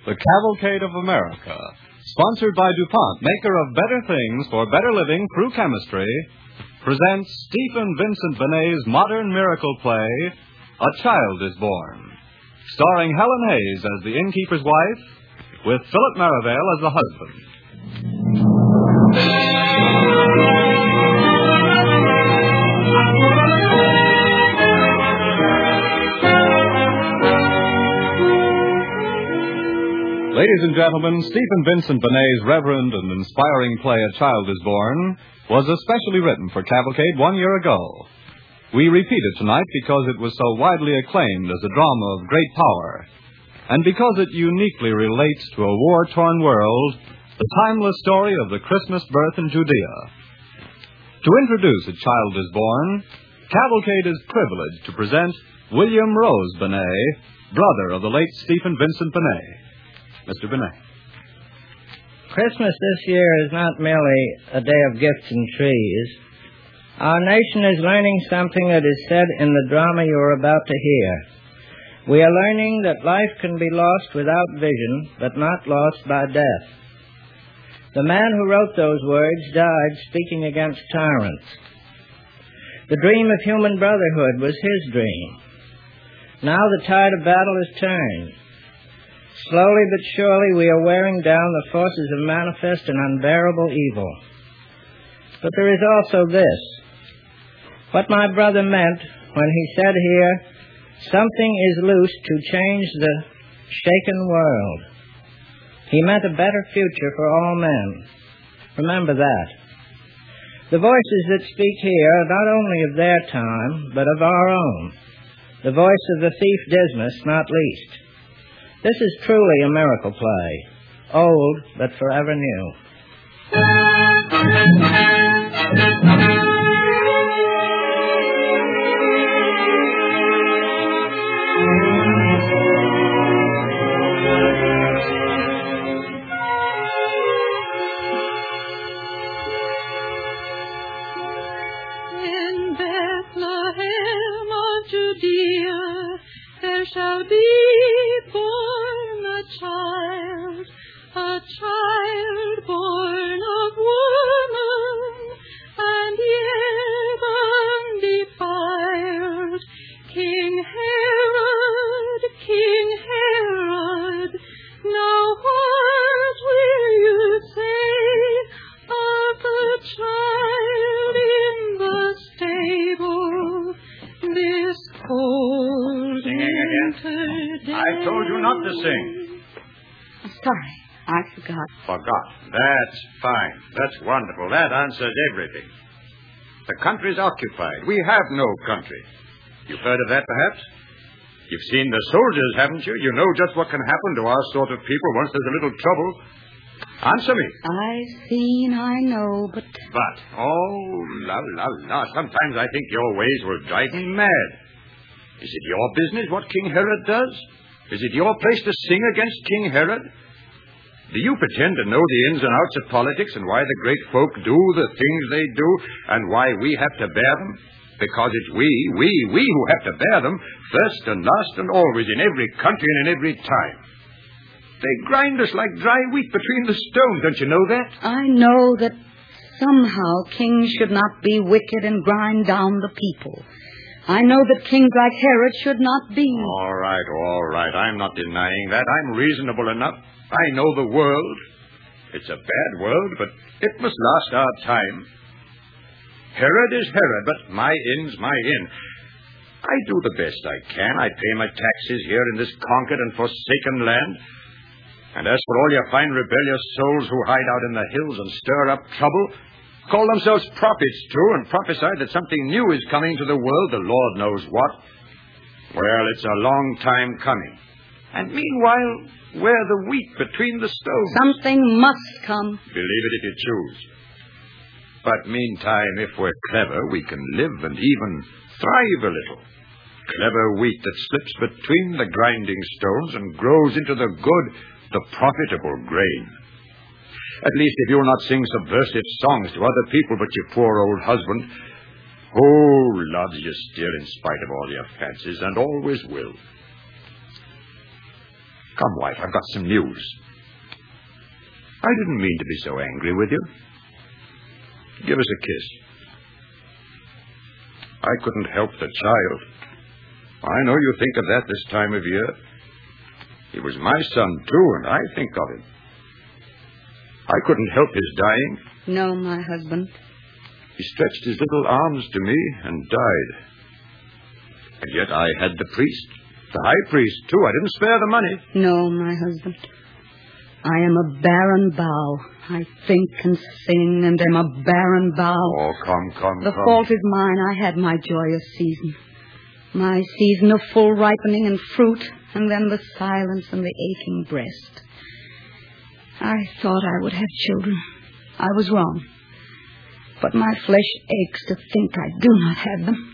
The Cavalcade of America, sponsored by DuPont, maker of better things for better living through chemistry, presents Stephen Vincent Benet's modern miracle play, A Child is Born, starring Helen Hayes as the innkeeper's wife, with Philip Merivale as the husband. Ladies and gentlemen, Stephen Vincent Benet's reverend and inspiring play, A Child is Born, was especially written for Cavalcade 1 year ago. We repeat it tonight because it was so widely acclaimed as a drama of great power, and because it uniquely relates to a war-torn world, the timeless story of the Christmas birth in Judea. To introduce A Child is Born, Cavalcade is privileged to present William Rose Benet, brother of the late Stephen Vincent Benet. Mr. Benet. Christmas this year is not merely a day of gifts and trees. Our nation is learning something that is said in the drama you are about to hear. We are learning that life can be lost without vision, but not lost by death. The man who wrote those words died speaking against tyrants. The dream of human brotherhood was his dream. Now the tide of battle is turned. Slowly but surely we are wearing down the forces of manifest and unbearable evil. But there is also this. What my brother meant when he said here, something is loose to change the shaken world. He meant a better future for all men. Remember that. The voices that speak here are not only of their time, but of our own. The voice of the thief Dismas, not least. This is truly a miracle play, old but forever new. In Bethlehem of Judea there shall be born a child born of woman, and yet undefiled. King Herod, now what will you say of the child in the stable this cold winter day? I told you not to sing. Sorry, I forgot. Forgot. That's fine. That's wonderful. That answers everything. The country's occupied. We have no country. You've heard of that, perhaps? You've seen the soldiers, haven't you? You know just what can happen to our sort of people once there's a little trouble. Answer me. I've seen, I know, but... But, oh, la. Sometimes I think your ways will drive me mad. Is it your business what King Herod does? Is it your place to sing against King Herod? Do you pretend to know the ins and outs of politics and why the great folk do the things they do and why we have to bear them? Because it's we who have to bear them first and last and always in every country and in every time. They grind us like dry wheat between the stones, don't you know that? I know that somehow kings should not be wicked and grind down the people. I know that kings like Herod should not be. All right. I'm not denying that. I'm reasonable enough. I know the world. It's a bad world, but it must last our time. Herod is Herod, but my in's my in. I do the best I can. I pay my taxes here in this conquered and forsaken land. And as for all your fine rebellious souls who hide out in the hills and stir up trouble, call themselves prophets, too, and prophesy that something new is coming to the world, the Lord knows what. Well, it's a long time coming. And meanwhile, we're the wheat between the stones. Something must come. Believe it if you choose. But meantime, if we're clever, we can live and even thrive a little. Clever wheat that slips between the grinding stones and grows into the good, the profitable grain. At least if you'll not sing subversive songs to other people but your poor old husband, who loves you still in spite of all your fancies and always will. Come, wife, I've got some news. I didn't mean to be so angry with you. Give us a kiss. I couldn't help the child. I know you think of that this time of year. He was my son, too, and I think of him. I couldn't help his dying. No, my husband. He stretched his little arms to me and died. And yet I had the priest, the high priest, too. I didn't spare the money. No, my husband. I am a barren bough. I think and sing and am a barren bough. Oh, come. The fault is mine. I had my joyous season. My season of full ripening and fruit, and then the silence and the aching breast. I thought I would have children. I was wrong. But my flesh aches to think I do not have them.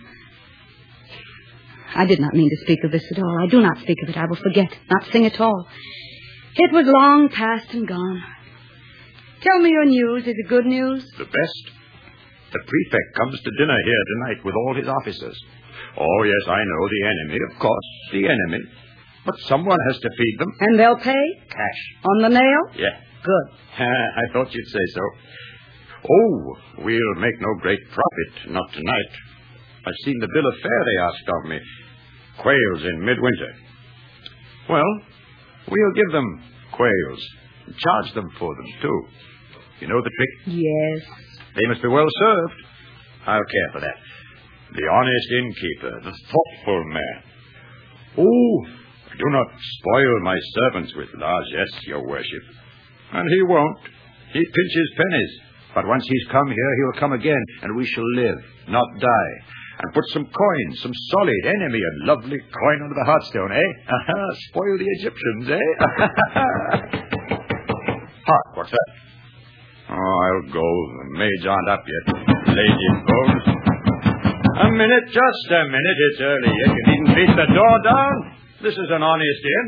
I did not mean to speak of this at all. I do not speak of it. I will forget, not sing at all. It was long past and gone. Tell me your news. Is it good news? The best. The prefect comes to dinner here tonight with all his officers. Oh, yes, I know, the enemy, of course, the enemy. But someone has to feed them. And they'll pay? Cash. On the nail? Yeah. Good. I thought you'd say so. Oh, we'll make no great profit, not tonight. I've seen the bill of fare they asked of me. Quails in midwinter. Well, we'll give them quails. And charge them for them, too. You know the trick? Yes. They must be well served. I'll care for that. The honest innkeeper, the thoughtful man. Oh, do not spoil my servants with largesse, your worship. And he won't. He pinches pennies. But once he's come here, he'll come again, and we shall live, not die. And put some coin, some solid enemy, a lovely coin under the hearthstone, eh? Spoil the Egyptians, eh? Hark, what's that? Oh, I'll go. The maids aren't up yet. Lady Bones. A minute, just a minute. It's early yet. You needn't beat the door down. This is an honest inn.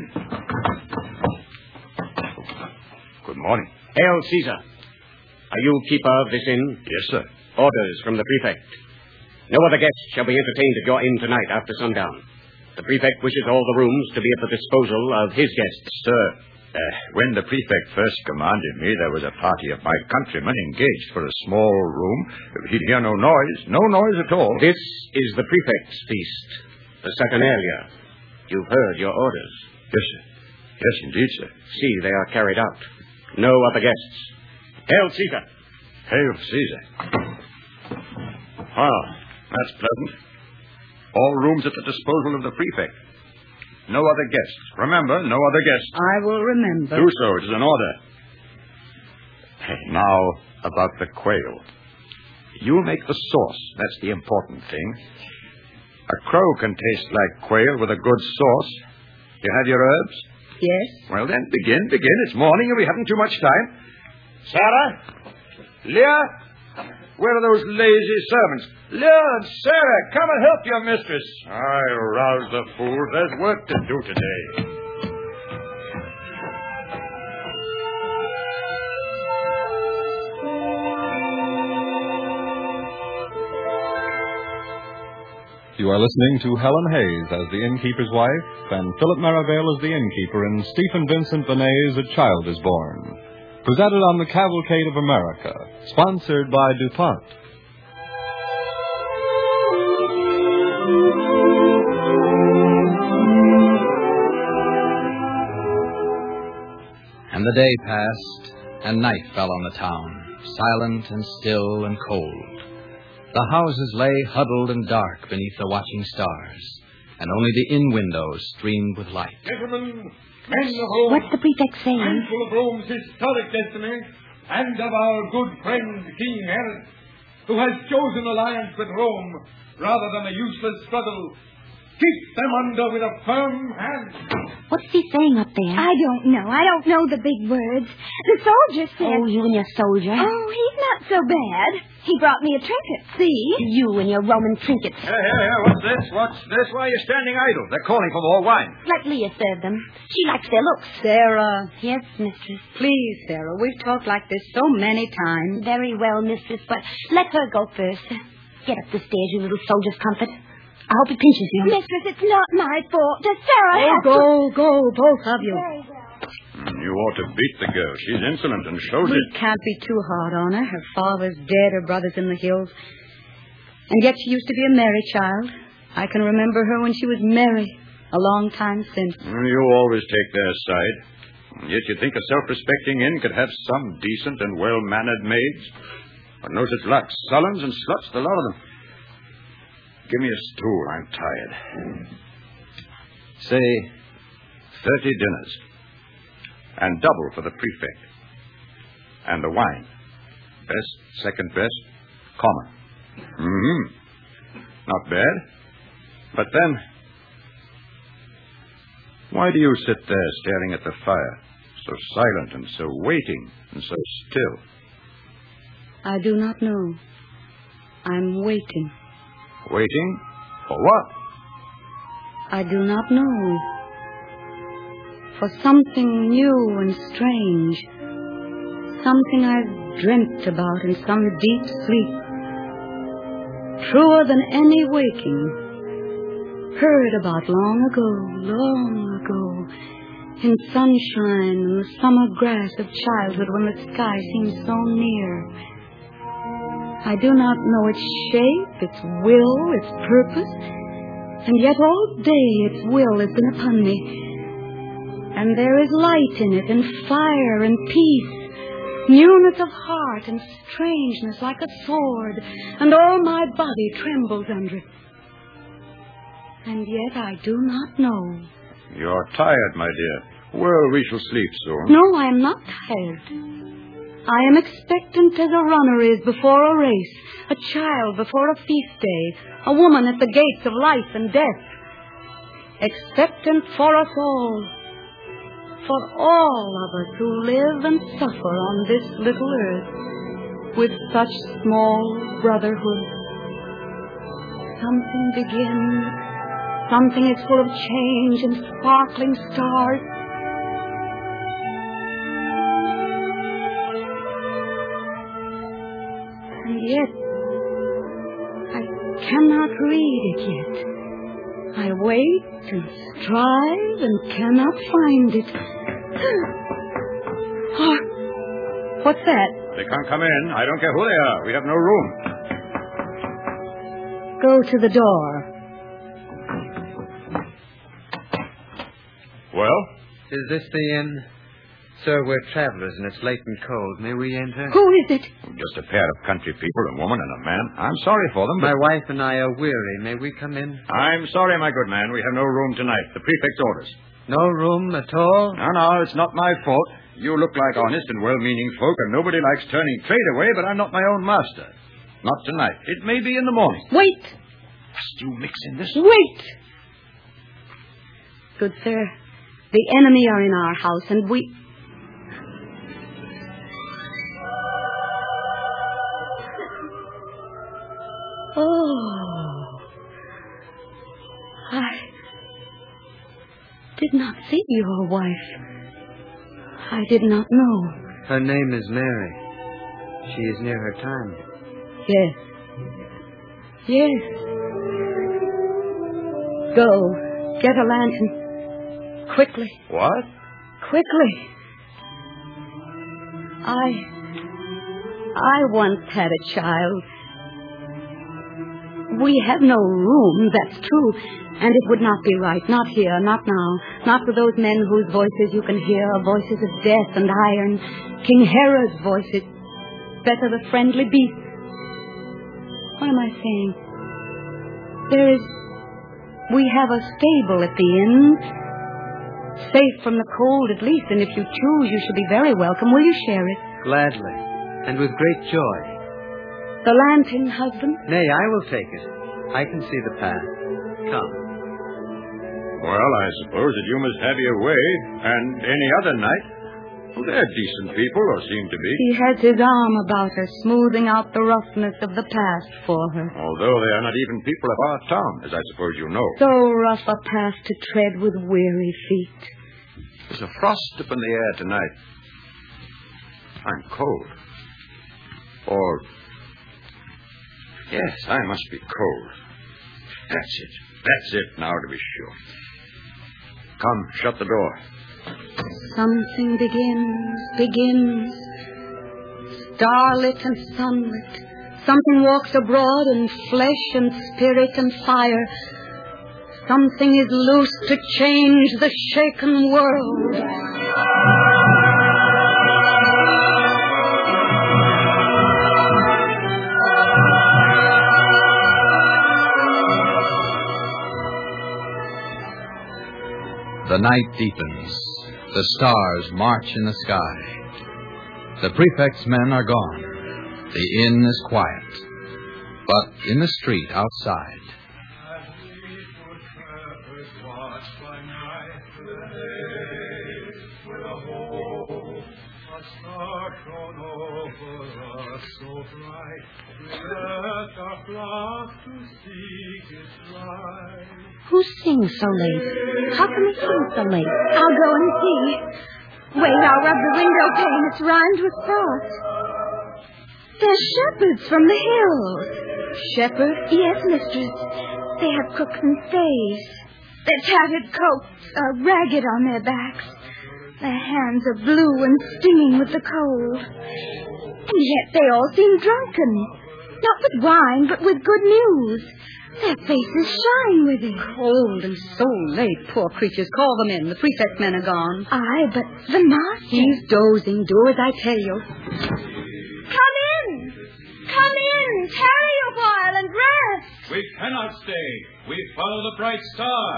Good morning. Hail, Caesar. Are you keeper of this inn? Yes, sir. Orders from the prefect. No other guests shall be entertained at your inn tonight after sundown. The prefect wishes all the rooms to be at the disposal of his guests. Sir, when the prefect first commanded me, there was a party of my countrymen engaged for a small room. He'd hear no noise at all. This is the prefect's feast, the Saturnalia. You've heard your orders. Yes, sir. Yes, indeed, sir. See, they are carried out. No other guests. Hail, Caesar. Hail, Caesar. Ah, that's pleasant. All rooms at the disposal of the prefect. No other guests. Remember, no other guests. I will remember. Do so. It is an order. Now, about the quail. You make the sauce. That's the important thing. A crow can taste like quail with a good sauce. You have your herbs? Yes. Well, then, begin. It's morning and we haven't too much time. Sarah? Leah? Where are those lazy servants? Leah and Sarah, come and help your mistress. I'll rouse the fools. There's work to do today. You are listening to Helen Hayes as the innkeeper's wife and Philip Merivale as the innkeeper in Stephen Vincent Benet's A Child is Born. Presented on the Cavalcade of America. Sponsored by DuPont. And the day passed, and night fell on the town, silent and still and cold. The houses lay huddled and dark beneath the watching stars, and only the inn windows streamed with light. Gentlemen, men of Rome. What's the prefect saying? Mindful of Rome's historic destiny and of our good friend King Herod, who has chosen alliance with Rome rather than a useless struggle. Keep them under with a firm hand. What's he saying up there? I don't know. I don't know the big words. The soldier said... Oh, you and your soldier. Oh, he's not so bad. He brought me a trinket, see? You and your Roman trinkets. Here, what's this? Why are you standing idle? They're calling for more wine. Let Leah serve them. She likes their looks. Sarah. Yes, mistress. Please, Sarah. We've talked like this so many times. Very well, mistress, but let her go first. Get up the stairs, you little soldier's comfort. I hope he pinches you. Mistress, it's not my fault. Sarah Oh, go, both of you. You ought to beat the girl. She's insolent and shows We it. can't be too hard on her. Her father's dead, her brother's in the hills. And yet she used to be a merry child. I can remember her when she was merry, a long time since. You always take their side. Yet you think a self-respecting inn could have some decent and well-mannered maids? But no such luck. Sullens and sluts, the lot of them. Give me a stool. I'm tired. Say 30 dinners. And double for the prefect. And the wine. Best, second best, common. Not bad. But then, why do you sit there staring at the fire, so silent and so waiting and so still? I do not know. I'm waiting. Waiting? For what? I do not know. For something new and strange. Something I've dreamt about in some deep sleep. Truer than any waking. Heard about long ago. In sunshine and the summer grass of childhood when the sky seemed so near. I do not know its shape, its will, its purpose. And yet all day its will has been upon me. And there is light in it, and fire, and peace, newness of heart, and strangeness like a sword, and all my body trembles under it. And yet I do not know. You're tired, my dear. Well, we shall sleep soon. No, I am not tired. I am expectant as a runner is before a race, a child before a feast day, a woman at the gates of life and death. Expectant for us all. For all of us who live and suffer on this little earth with such small brotherhood. Something begins. Something is full of change and sparkling stars. And yet, I cannot read it yet. I wait and strive and cannot find it. What's that? They can't come in. I don't care who they are. We have no room. Go to the door. Well? Is this the inn? Sir, we're travelers and it's late and cold. May we enter? Who is it? Just a pair of country people, a woman and a man. I'm sorry for them, but... My wife and I are weary. May we come in? I'm sorry, my good man. We have no room tonight. The prefect's orders. No room at all? No, it's not my fault. You look like honest and well-meaning folk, and nobody likes turning trade away, but I'm not my own master. Not tonight. It may be in the morning. Wait! Must you mix in this? Wait! Good sir, the enemy are in our house, and we... Oh, I did not see your wife. I did not know. Her name is Mary. She is near her time. Yes. Yes. Go, get a lantern. Quickly. What? Quickly. I once had a child. We have no room, that's true. And it would not be right. Not here, not now. Not with those men whose voices you can hear, voices of death and iron. King Herod's voices. Better the friendly beast. What am I saying? We have a stable at the inn. Safe from the cold at least, and if you choose, you should be very welcome. Will you share it? Gladly, and with great joy. The lantern, husband? Nay, I will take it. I can see the path. Come. Well, I suppose that you must have your way, and any other night. Well, they're decent people, or seem to be. He has his arm about her, smoothing out the roughness of the past for her. Although they are not even people of our town, as I suppose you know. So rough a path to tread with weary feet. There's a frost up in the air tonight. I'm cold. Or... yes, I must be cold. That's it now, to be sure. Come, shut the door. Something begins. Starlit and sunlit. Something walks abroad in flesh and spirit and fire. Something is loose to change the shaken world. The night deepens. The stars march in the sky. The prefect's men are gone. The inn is quiet. But in the street outside, Who sings so late? How can they sing so late? I'll go and see. Wait, I'll rub the window pane. It's rimed with frost. They're shepherds from the hills. Shepherds? Yes, mistress. They have crooks and staves. Their tattered coats are ragged on their backs. Their hands are blue and stinging with the cold. And yet they all seem drunken. Not with wine, but with good news. Their faces shine with it. Cold and so late, poor creatures. Call them in. The prefect's men are gone. Aye, but the master... He's dozing. Do as I tell you. Come in! Come in! Tarry a while and rest! We cannot stay. We follow the bright star.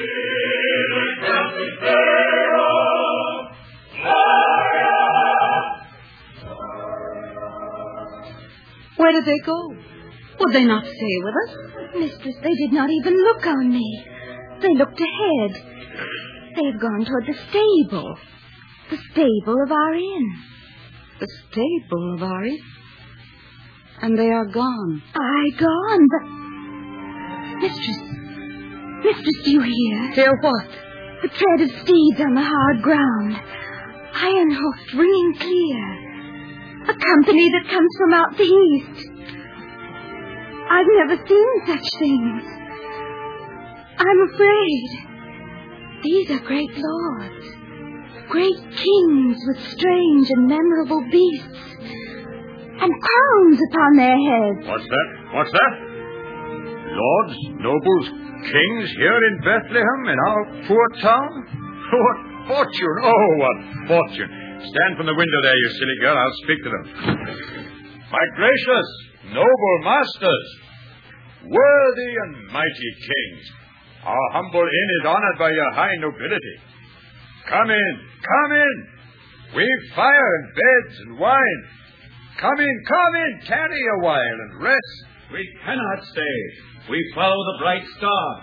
Where did they go? Would they not stay with us? Mistress, they did not even look on me. They looked ahead. They have gone toward the stable. The stable of our inn. The stable of our inn? And they are gone. Aye, gone, but... Mistress, do you hear? Hear what? The tread of steeds on the hard ground. Iron hoofs ringing clear. A company that comes from out the east. I've never seen such things. I'm afraid. These are great lords. Great kings with strange and memorable beasts. And crowns upon their heads. What's that? Lords, nobles, kings here in Bethlehem, in our poor town? What fortune! Oh, what fortune! Stand from the window there, you silly girl. I'll speak to them. My gracious, noble masters, worthy and mighty kings, our humble inn is honored by your high nobility. Come in. We've fire and beds and wine. Come in, tarry a while and rest. We cannot stay. We follow the bright star.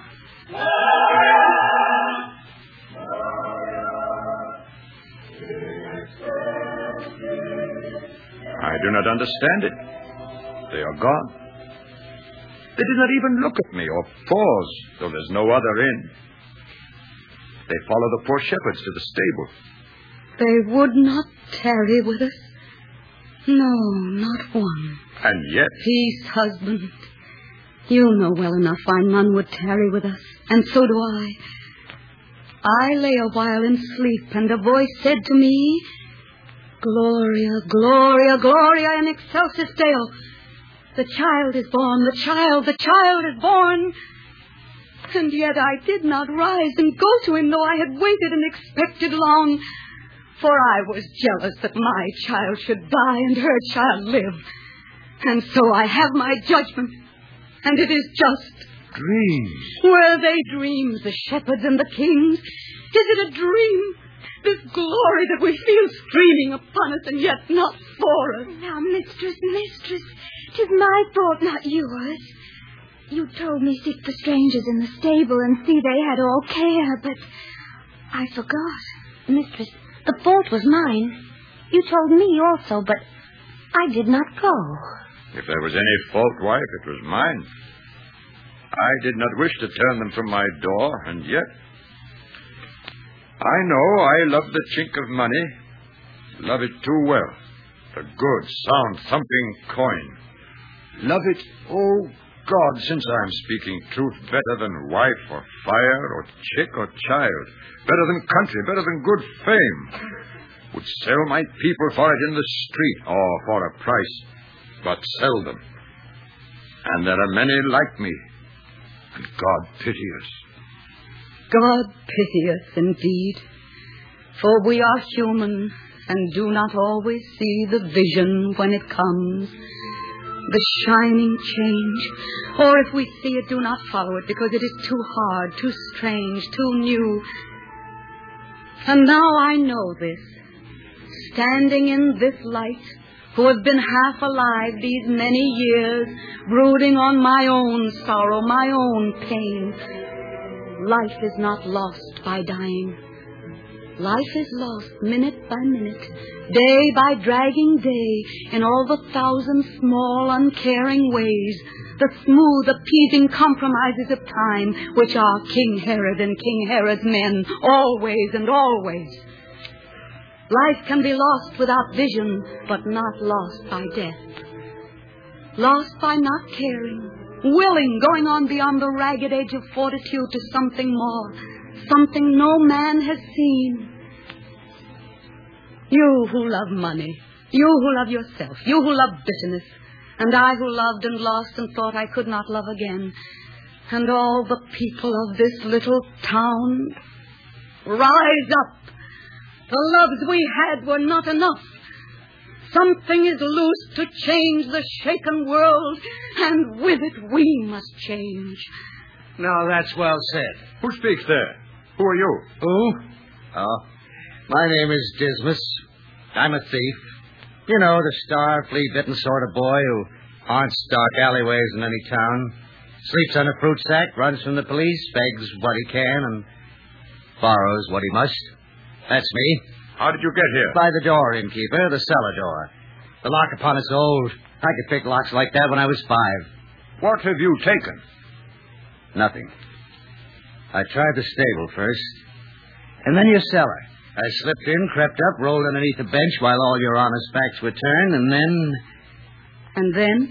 I do not understand it. They are gone. They did not even look at me or pause, though there's no other inn. They follow the poor shepherds to the stable. They would not tarry with us. No, not one. And yet... Peace, husband. You know well enough why none would tarry with us, and so do I. I lay a while in sleep, and a voice said to me, Gloria, Gloria, Gloria in excelsis Deo. The child is born, the child is born. And yet I did not rise and go to him, though I had waited and expected long. For I was jealous that my child should die and her child live. And so I have my judgment, and it is just. Dreams. Were they dreams, the shepherds and the kings? Is it a dream? This glory that we feel streaming upon us and yet not for us. Now, mistress, 'tis my fault, not yours. You told me seek the strangers in the stable and see they had all care, but I forgot. Mistress, the fault was mine. You told me also, but I did not go. If there was any fault, wife, it was mine. I did not wish to turn them from my door, and yet... I know I love the chink of money. Love it too well. The good, sound, thumping coin. Love it, oh, God, since I'm speaking truth, better than wife or fire or chick or child, better than country, better than good fame, would sell my people for it in the street or for a price, but sell them. And there are many like me, and God pity us. God pity us indeed, for we are human and do not always see the vision when it comes, the shining change, or if we see it, do not follow it because it is too hard, too strange, too new. And now I know this, standing in this light, who have been half alive these many years, brooding on my own sorrow, my own pain. Life is not lost by dying. Life is lost minute by minute, day by dragging day, in all the thousand small, uncaring ways, the smooth, appeasing compromises of time, which are King Herod and King Herod's men, always and always. Life can be lost without vision, but not lost by death. Lost by not caring, willing, going on beyond the ragged edge of fortitude to something more, something no man has seen. You who love money, you who love yourself, you who love bitterness, and I who loved and lost and thought I could not love again, and all the people of this little town, rise up. The loves we had were not enough. Something is loose to change the shaken world, and with it we must change. Now, that's well said. Who speaks there? Who are you? Who? Oh, my name is Dismas. I'm a thief. You know, the star, flea-bitten sort of boy who haunts dark alleyways in any town, sleeps on a fruit sack, runs from the police, begs what he can, and borrows what he must. That's me. How did you get here? By the door, innkeeper, the cellar door. The lock upon it's old. I could pick locks like that when I was 5. What have you taken? Nothing. I tried the stable first, and then your cellar. I slipped in, crept up, rolled underneath the bench while all your honest backs were turned, and then... And then?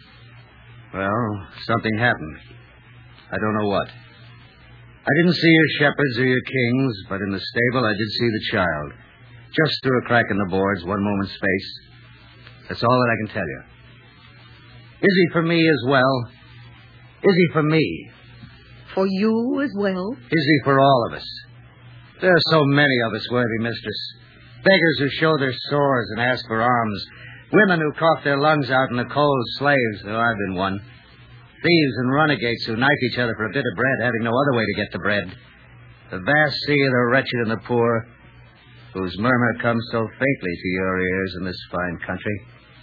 Well, something happened. I don't know what. I didn't see your shepherds or your kings, but in the stable I did see the child. Just through a crack in the boards, one moment's space. That's all that I can tell you. Is he for me as well? Is he for me? For you as well? Is he for all of us? There are so many of us, worthy mistress. Beggars who show their sores and ask for alms. Women who cough their lungs out in the cold. Slaves, oh, I've been one. Thieves and renegades who knife each other for a bit of bread, having no other way to get the bread. The vast sea of the wretched and the poor, whose murmur comes so faintly to your ears in this fine country.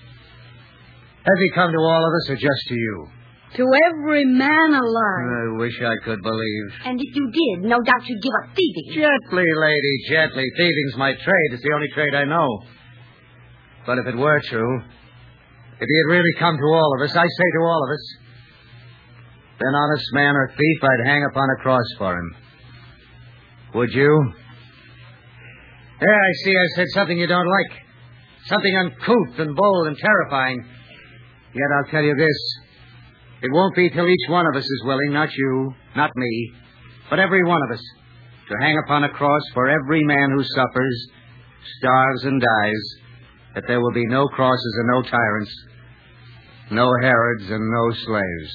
Has he come to all of us or just to you? To every man alive. I wish I could believe. And if you did, no doubt you'd give up thieving. Gently, lady, gently. Thieving's my trade. It's the only trade I know. But if it were true, if he had really come to all of us, I say to all of us, then honest man or thief, I'd hang upon a cross for him. Would you? There, I see I said something you don't like. Something uncouth and bold and terrifying. Yet I'll tell you this. It won't be till each one of us is willing, not you, not me, but every one of us, to hang upon a cross for every man who suffers, starves, and dies, that there will be no crosses and no tyrants, no Herods and no slaves.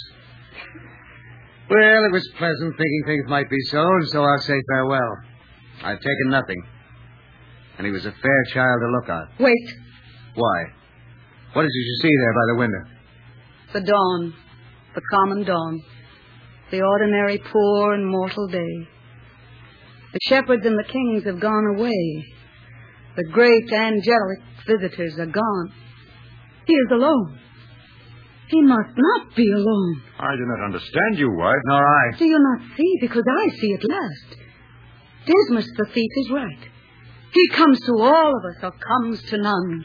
Well, it was pleasant thinking things might be so, and so I'll say farewell. I've taken nothing. And he was a fair child to look at. Wait. Why? What did you see there by the window? The dawn. The common dawn. The ordinary poor and mortal day. The shepherds and the kings have gone away. The great angelic visitors are gone. He is alone. He must not be alone. I do not understand you, wife. Nor I. Do you not see? Because I see at last. Dismas the thief is right. He comes to all of us or comes to none.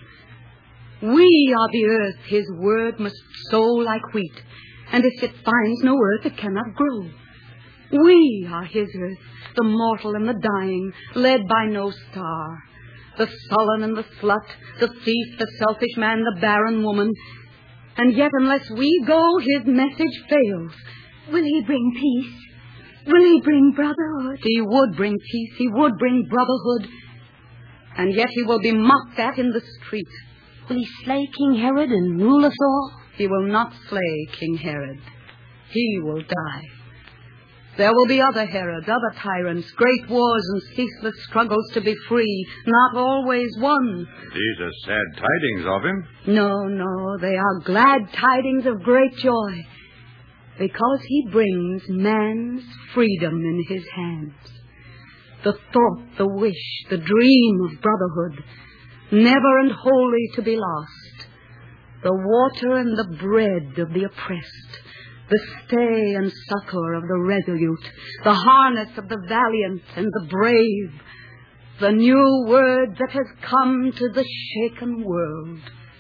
We are the earth his word must sow like wheat. And if it finds no earth, it cannot grow. We are his earth, the mortal and the dying, led by no star. The sullen and the slut, the thief, the selfish man, the barren woman. And yet, unless we go, his message fails. Will he bring peace? Will he bring brotherhood? He would bring peace. He would bring brotherhood. And yet he will be mocked at in the street. Will he slay King Herod and rule us all? He will not slay King Herod. He will die. There will be other Herods, other tyrants, great wars and ceaseless struggles to be free, not always won. These are sad tidings of him. No, they are glad tidings of great joy, because he brings man's freedom in his hands. The thought, the wish, the dream of brotherhood, never and wholly to be lost. The water and the bread of the oppressed, the stay and succor of the resolute, the harness of the valiant and the brave, the new word that has come to the shaken world.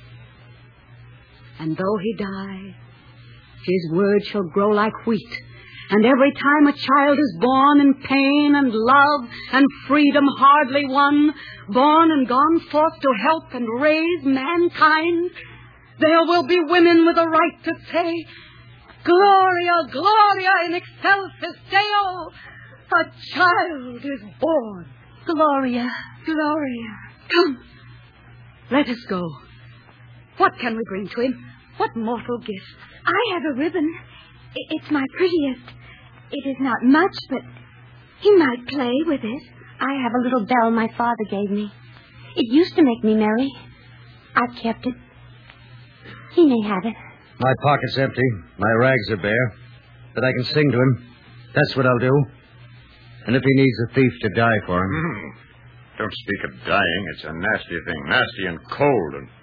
And though he die, his word shall grow like wheat, and every time a child is born in pain and love and freedom hardly won, born and gone forth to help and raise mankind, there will be women with a right to say, Gloria, Gloria in excelsis Deo, a child is born. Gloria, Gloria. Come, let us go. What can we bring to him? What mortal gift? I have a ribbon. It's my prettiest. It is not much, but he might play with it. I have a little bell my father gave me. It used to make me merry. I've kept it. He may have it. My pocket's empty. My rags are bare. But I can sing to him. That's what I'll do. And if he needs a thief to die for him. Don't speak of dying. It's a nasty thing. Nasty and cold. And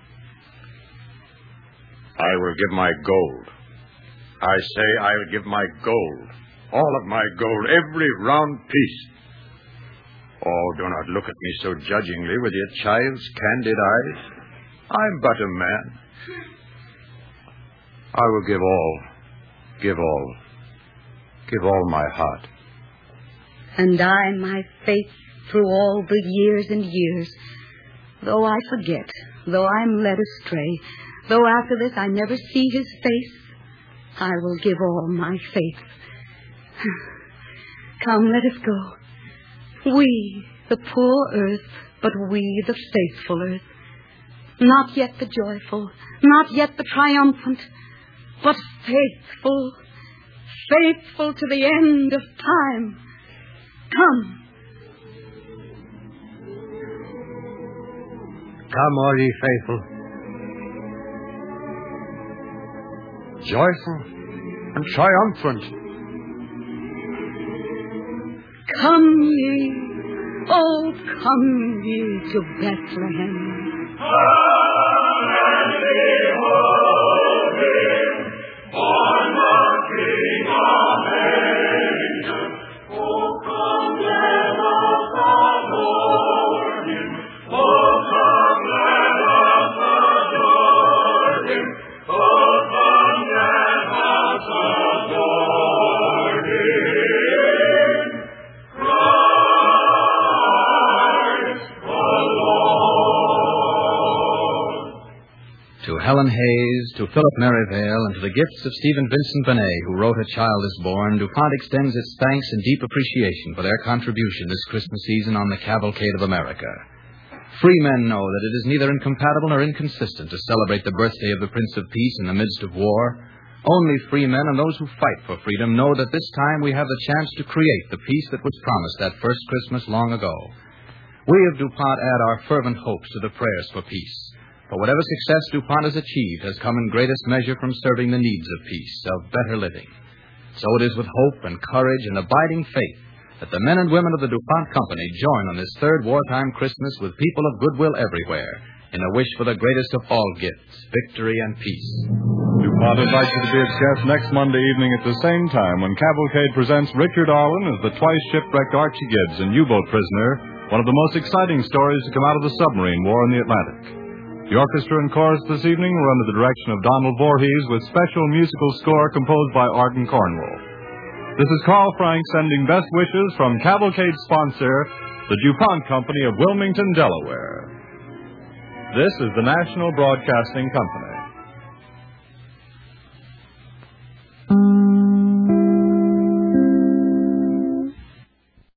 I will give my gold. I say I will give my gold. All of my gold. Every round piece. Oh, do not look at me so judgingly with your child's candid eyes. I'm but a man. I will give all my heart. And I my faith through all the years and years, though I forget, though I'm led astray, though after this I never see his face, I will give all my faith. Come, let us go. We, the poor earth, but we, the faithful earth. Not yet the joyful, not yet the triumphant, but faithful, faithful to the end of time. Come. Come, all ye faithful. Joyful and triumphant. Come ye, oh, come ye to Bethlehem. To Helen Hayes, to Philip Merivale, and to the gifts of Stephen Vincent Benet, who wrote A Child is Born, DuPont extends its thanks and deep appreciation for their contribution this Christmas season on the Cavalcade of America. Free men know that it is neither incompatible nor inconsistent to celebrate the birthday of the Prince of Peace in the midst of war. Only free men and those who fight for freedom know that this time we have the chance to create the peace that was promised that first Christmas long ago. We of DuPont add our fervent hopes to the prayers for peace. For whatever success DuPont has achieved has come in greatest measure from serving the needs of peace, of better living. So it is with hope and courage and abiding faith that the men and women of the DuPont Company join on this third wartime Christmas with people of goodwill everywhere in a wish for the greatest of all gifts, victory and peace. DuPont invites you to be its guest next Monday evening at the same time when Cavalcade presents Richard Arlen as the twice-shipwrecked Archie Gibbs, an U-boat prisoner, one of the most exciting stories to come out of the submarine war in the Atlantic. The orchestra and chorus this evening were under the direction of Donald Voorhees with special musical score composed by Arden Cornwall. This is Carl Frank sending best wishes from Cavalcade sponsor, the DuPont Company of Wilmington, Delaware. This is the National Broadcasting Company.